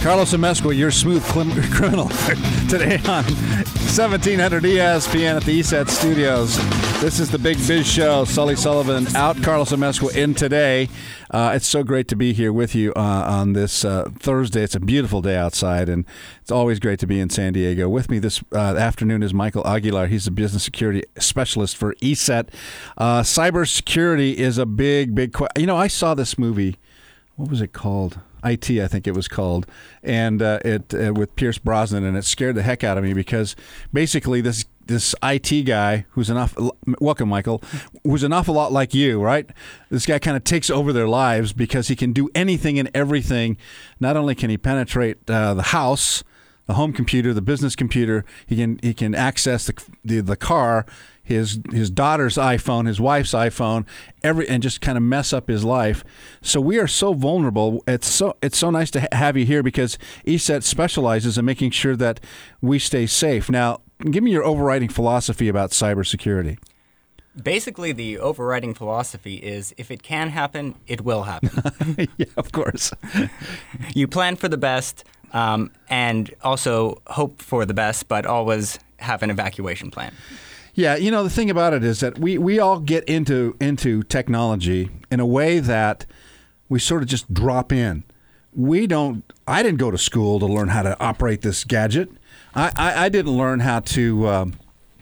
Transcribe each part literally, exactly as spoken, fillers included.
Carlos Amezcua, your smooth clim- criminal, today on seventeen hundred E S P N at the E S E T Studios. This is the Big Biz Show. Sully Sullivan out, Carlos Amezcua in today. Uh, it's so great to be here with you uh, on this uh, Thursday. It's a beautiful day outside, and it's always great to be in San Diego. With me this uh, afternoon is Michael Aguilar. He's the business security specialist for E S E T. Uh, cybersecurity is a big, big question. You know, I saw this movie. What was it called? I T, I think it was called, and uh, it uh, with Pierce Brosnan, and it scared the heck out of me because basically this this I T guy who's an awful, welcome Michael, who's an awful lot like you, right? This guy kind of takes over their lives because he can do anything and everything. Not only can he penetrate uh, the house, the home computer, the business computer, he can he can access the the, the car, his his daughter's iPhone, his wife's iPhone, every and just kind of mess up his life. So we are so vulnerable. It's so it's so nice to ha- have you here because E S E T specializes in making sure that we stay safe. Now, give me your overriding philosophy about cybersecurity. Basically, the overriding philosophy is if it can happen, it will happen. Yeah, of course. You plan for the best um, and also hope for the best, but always have an evacuation plan. Yeah, you know, the thing about it is that we, we all get into into technology in a way that we sort of just drop in. We don't, I didn't go to school to learn how to operate this gadget. I, I, I didn't learn how to, um,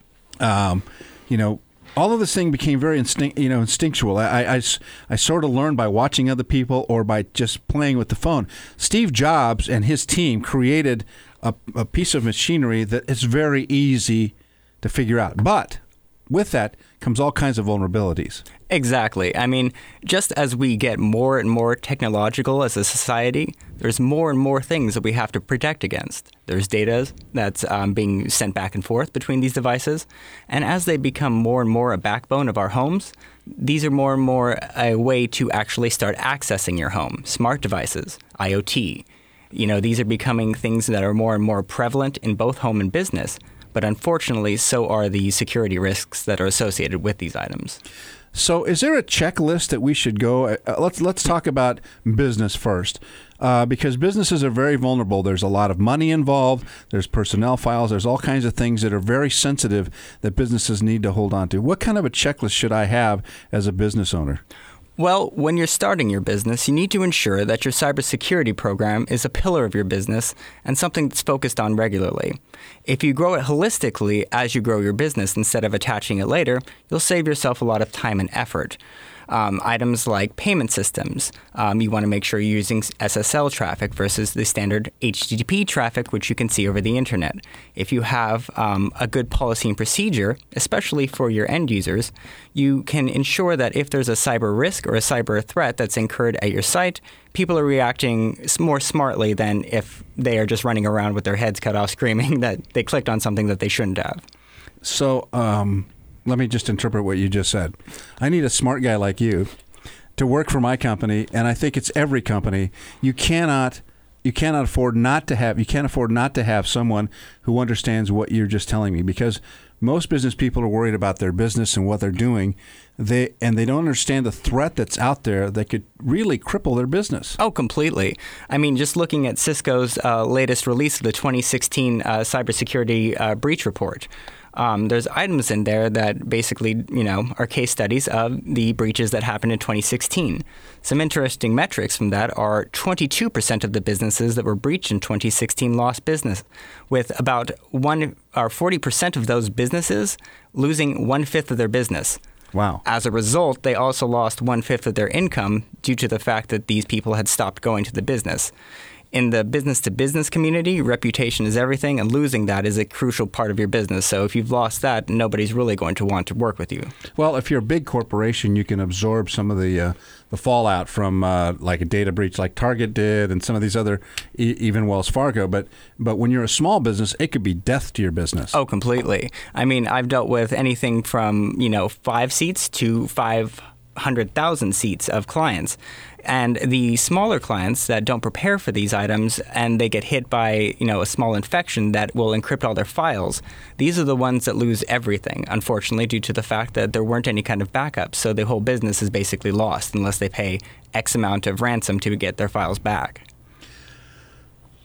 um, you know, all of this thing became very instinct, you know, instinctual. I, I, I sort of learned by watching other people or by just playing with the phone. Steve Jobs and his team created a, a piece of machinery that is very easy to figure out. But with that comes all kinds of vulnerabilities. Exactly. I mean, just as we get more and more technological as a society, there's more and more things that we have to protect against. There's data that's um, being sent back and forth between these devices. And as they become more and more a backbone of our homes, these are more and more a way to actually start accessing your home. Smart devices, I O T. You know, these are becoming things that are more and more prevalent in both home and business. But unfortunately, so are the security risks that are associated with these items. So is there a checklist that we should go? Uh, let's let's talk about business first, uh, because businesses are very vulnerable. There's a lot of money involved. There's personnel files. There's all kinds of things that are very sensitive that businesses need to hold on to. What kind of a checklist should I have as a business owner? Well, when you're starting your business, you need to ensure that your cybersecurity program is a pillar of your business and something that's focused on regularly. If you grow it holistically as you grow your business instead of attaching it later, you'll save yourself a lot of time and effort. Um, items like payment systems, um, you want to make sure you're using S S L traffic versus the standard H T T P traffic, which you can see over the internet. If you have um, a good policy and procedure, especially for your end users, you can ensure that if there's a cyber risk or a cyber threat that's incurred at your site, people are reacting more smartly than if they are just running around with their heads cut off screaming that they clicked on something that they shouldn't have. So, um let me just interpret what you just said. I need a smart guy like you to work for my company, and I think it's every company. You cannot, you cannot afford not to have. You can't afford not to have someone who understands what you're just telling me, because most business people are worried about their business and what they're doing. They and they don't understand the threat that's out there that could really cripple their business. Oh, completely. I mean, just looking at Cisco's uh, latest release of the twenty sixteen uh, cybersecurity uh, breach report. Um, there's items in there that basically, you know, are case studies of the breaches that happened in twenty sixteen. Some interesting metrics from that are twenty-two percent of the businesses that were breached in twenty sixteen lost business, with about one or forty percent of those businesses losing one-fifth of their business. Wow. As a result, they also lost one-fifth of their income due to the fact that these people had stopped going to the business. In the business-to-business community, reputation is everything, and losing that is a crucial part of your business. So if you've lost that, nobody's really going to want to work with you. Well, if you're a big corporation, you can absorb some of the uh, the fallout from uh, like a data breach like Target did and some of these other, e- even Wells Fargo. But but when you're a small business, it could be death to your business. Oh, completely. I mean, I've dealt with anything from, you know, five seats to five hundred thousand seats of clients. And the smaller clients that don't prepare for these items and they get hit by, you know, a small infection that will encrypt all their files, these are the ones that lose everything, unfortunately, due to the fact that there weren't any kind of backup. So the whole business is basically lost unless they pay X amount of ransom to get their files back.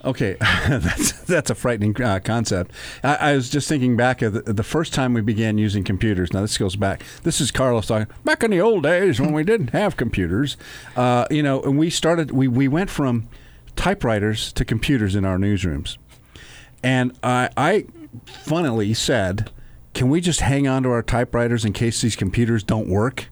Okay, that's that's a frightening uh, concept. I, I was just thinking back of the, the first time we began using computers. Now this goes back. This is Carlos talking back in the old days when we didn't have computers. Uh, you know, and we started. We we went from typewriters to computers in our newsrooms, and I, I funnily said, "Can we just hang on to our typewriters in case these computers don't work?"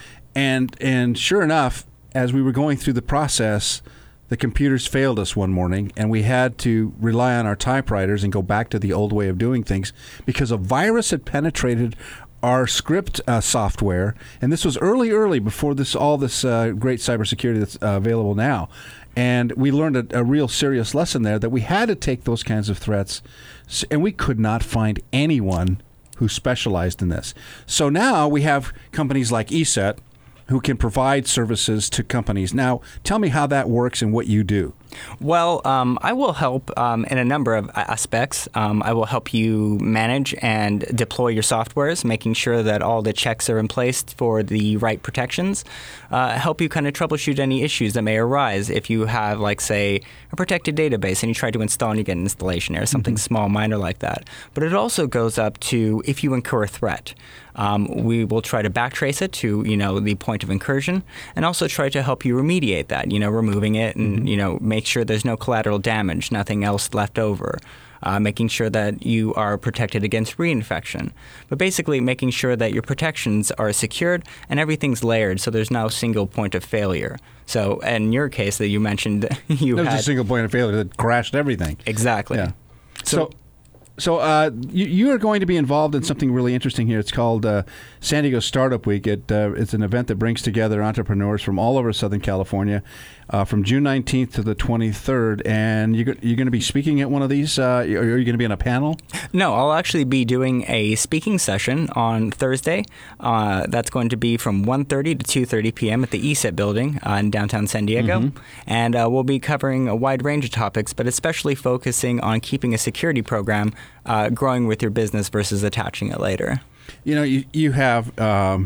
And and sure enough, as we were going through the process, the computers failed us one morning, and we had to rely on our typewriters and go back to the old way of doing things because a virus had penetrated our script uh, software. And this was early, early before this all this uh, great cybersecurity that's uh, available now. And we learned a, a real serious lesson there that we had to take those kinds of threats, and we could not find anyone who specialized in this. So now we have companies like E S E T who can provide services to companies. Now, tell me how that works and what you do. Well, um, I will help um, in a number of aspects. Um, I will help you manage and deploy your softwares, making sure that all the checks are in place for the right protections. Uh, help you kind of troubleshoot any issues that may arise if you have, like, say, a protected database and you try to install and you get an installation error, something mm-hmm. small, minor like that. But it also goes up to if you incur a threat. Um, we will try to backtrace it to, you know, the point of incursion, and also try to help you remediate that, you know, removing it and, mm-hmm. you know, make sure there's no collateral damage, nothing else left over, uh, making sure that you are protected against reinfection. But basically making sure that your protections are secured and everything's layered so there's no single point of failure. So in your case that you mentioned, you there was had a single point of failure that crashed everything. Exactly. Yeah. So, so So uh, you, you are going to be involved in something really interesting here. It's called uh, San Diego Startup Week. It, uh, it's an event that brings together entrepreneurs from all over Southern California uh, from June nineteenth to the twenty-third. And you're, you're going to be speaking at one of these? Uh, are you going to be on a panel? No, I'll actually be doing a speaking session on Thursday. Uh, that's going to be from one thirty to two thirty p.m. at the E S E T building uh, in downtown San Diego. Mm-hmm. And uh, we'll be covering a wide range of topics, but especially focusing on keeping a security program Uh, growing with your business versus attaching it later. You know, you you have. Um,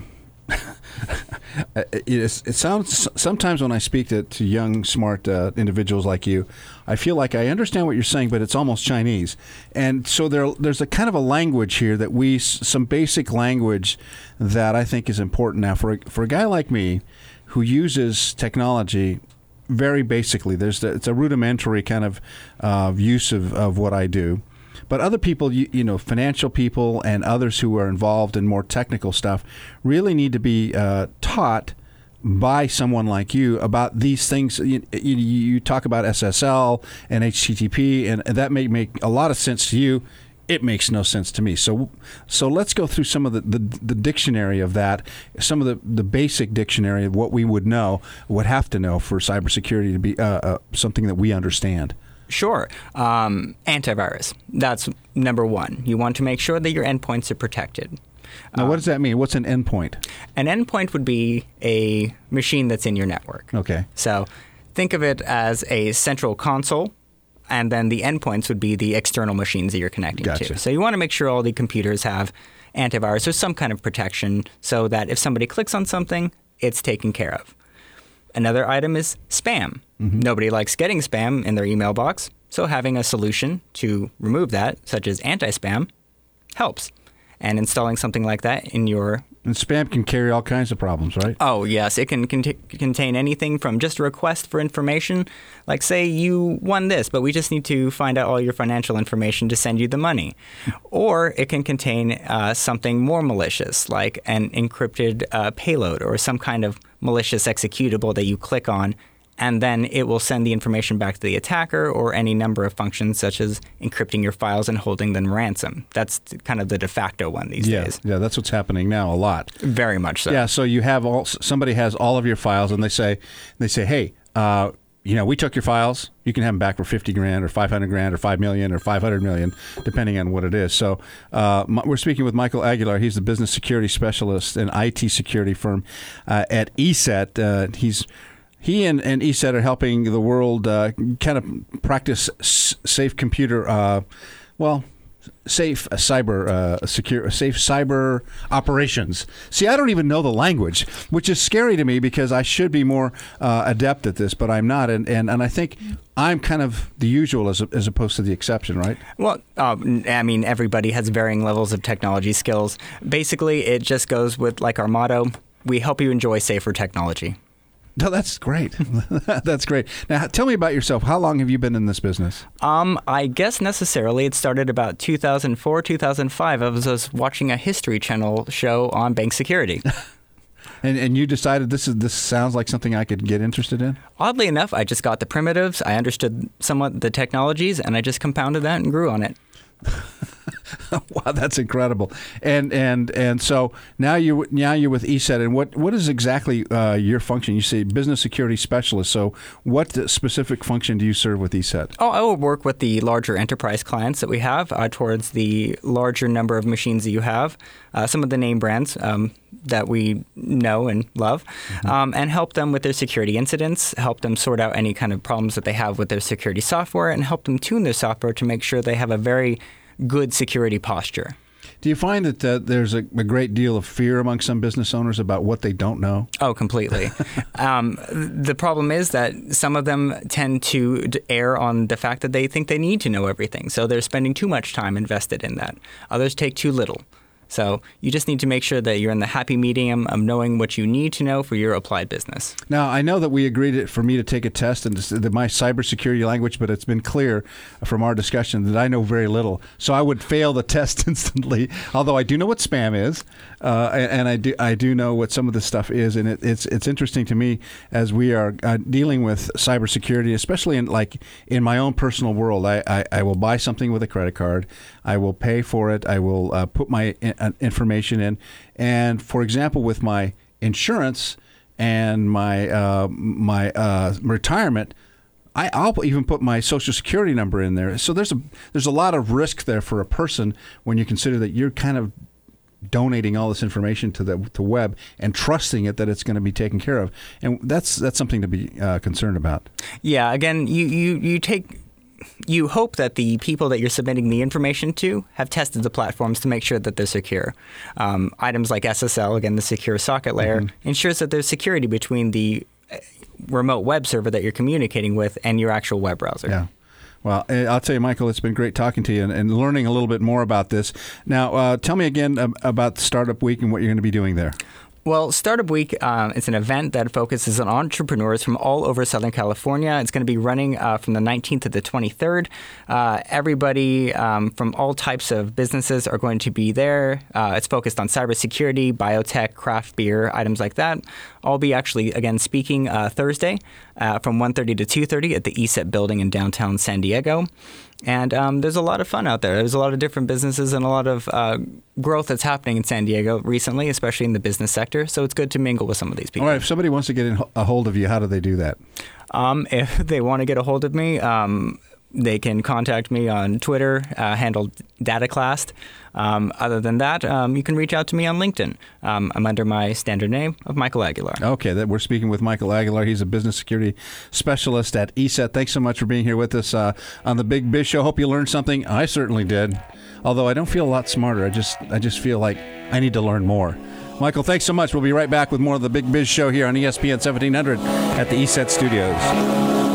it, it sounds sometimes when I speak to, to young, smart uh, individuals like you, I feel like I understand what you're saying, but it's almost Chinese. And so there, there's a kind of a language here that we, some basic language that I think is important now for a, for a guy like me who uses technology. Very basically, there's the, it's a rudimentary kind of uh, use of, of what I do. But other people, you, you know, financial people and others who are involved in more technical stuff really need to be uh, taught by someone like you about these things. You, you, you talk about S S L and H T T P, and that may make a lot of sense to you. It makes no sense to me. So so let's go through some of the, the, the dictionary of that, some of the, the basic dictionary of what we would know, would have to know for cybersecurity to be uh, uh, something that we understand. Sure. Um, antivirus. That's number one. You want to make sure that your endpoints are protected. Now, um, what does that mean? What's an endpoint? An endpoint would be a machine that's in your network. Okay. So think of it as a central console, and then the endpoints would be the external machines that you're connecting Gotcha. to. So you want to make sure all the computers have antivirus or some kind of protection so that if somebody clicks on something, it's taken care of. Another item is spam. Mm-hmm. Nobody likes getting spam in their email box, so having a solution to remove that, such as anti-spam, helps. And installing something like that in your... And spam can carry all kinds of problems, right? Oh, yes. It can cont- contain anything from just a request for information, like, say, you won this, but we just need to find out all your financial information to send you the money. Or it can contain uh, something more malicious, like an encrypted uh, payload or some kind of malicious executable that you click on, and then it will send the information back to the attacker or any number of functions such as encrypting your files and holding them ransom. That's kind of the de facto one these yeah, days. Yeah, that's what's happening now a lot. Very much so. Yeah, so you have all somebody has all of your files, and they say they say, hey, uh, you know, we took your files. You can have them back for fifty grand or five hundred grand or five million or five hundred million, depending on what it is. So uh, we're speaking with Michael Aguilar. He's the business security specialist in I T security firm uh, at E S E T. Uh, he's He and, and E S E T are helping the world uh, kind of practice s- safe computer, uh, well, safe uh, cyber uh, secure safe cyber operations. See, I don't even know the language, which is scary to me because I should be more uh, adept at this, but I'm not. And, and, and I think I'm kind of the usual as, as opposed to the exception, right? Well, um, I mean, everybody has varying levels of technology skills. Basically, it just goes with like our motto: we help you enjoy safer technology. No, that's great. That's great. Now, tell me about yourself. How long have you been in this business? Um, I guess necessarily it started about two thousand four, two thousand five. I was just watching a History Channel show on bank security. and and you decided this is this sounds like something I could get interested in? Oddly enough, I just got the primitives. I understood somewhat the technologies, and I just compounded that and grew on it. Wow, that's incredible. And and and so now you now you're with E S E T, and what what is exactly uh, your function? You say business security specialist. So what specific function do you serve with E S E T? Oh, I will work with the larger enterprise clients that we have uh, towards the larger number of machines that you have, uh, some of the name brands um, that we know and love, mm-hmm. um, and help them with their security incidents, help them sort out any kind of problems that they have with their security software, and help them tune their software to make sure they have a very good security posture. Do you find that uh, there's a, a great deal of fear among some business owners about what they don't know? Oh, completely. um, the problem is that some of them tend to err on the fact that they think they need to know everything. So they're spending too much time invested in that. Others take too little. So you just need to make sure that you're in the happy medium of knowing what you need to know for your applied business. Now, I know that we agreed for me to take a test in my cybersecurity language, but it's been clear from our discussion that I know very little. So I would fail the test instantly, although I do know what spam is, uh, and I do I do know what some of this stuff is. And it, it's it's interesting to me as we are uh, dealing with cybersecurity, especially in like in my own personal world. I, I, I will buy something with a credit card. I will pay for it. I will uh, put my information in. And for example, with my insurance and my uh, my uh, retirement, I, I'll even put my Social Security number in there. So there's a there's a lot of risk there for a person when you consider that you're kind of donating all this information to the to web and trusting it that it's going to be taken care of. And that's that's something to be uh, concerned about. Yeah. Again, you you you take. You hope that the people that you're submitting the information to have tested the platforms to make sure that they're secure. Um, items like S S L, again, the secure socket layer, mm-hmm. ensures that there's security between the remote web server that you're communicating with and your actual web browser. Yeah. Well, I'll tell you, Michael, it's been great talking to you and, and learning a little bit more about this. Now, uh, tell me again about Startup Week and what you're going to be doing there. Well, Startup Week um, is an event that focuses on entrepreneurs from all over Southern California. It's going to be running uh, from the nineteenth to the twenty-third. Uh, everybody um, from all types of businesses are going to be there. Uh, it's focused on cybersecurity, biotech, craft beer, items like that. I'll be actually, again, speaking uh, Thursday uh, from one thirty to two thirty at the E S E T building in downtown San Diego. And um, there's a lot of fun out there. There's a lot of different businesses and a lot of uh, growth that's happening in San Diego recently, especially in the business sector. So it's good to mingle with some of these people. All right. If somebody wants to get in a hold of you, how do they do that? Um, if they want to get a hold of me, um, they can contact me on Twitter, uh, handled DataClast. Um, other than that, um, you can reach out to me on LinkedIn. Um, I'm under my standard name of Michael Aguilar. Okay, that we're speaking with Michael Aguilar. He's a business security specialist at E S E T. Thanks so much for being here with us uh, on the Big Biz Show. Hope you learned something. I certainly did. Although I don't feel a lot smarter. I just I just feel like I need to learn more. Michael, thanks so much. We'll be right back with more of the Big Biz Show here on E S P N seventeen hundred at the E S E T Studios.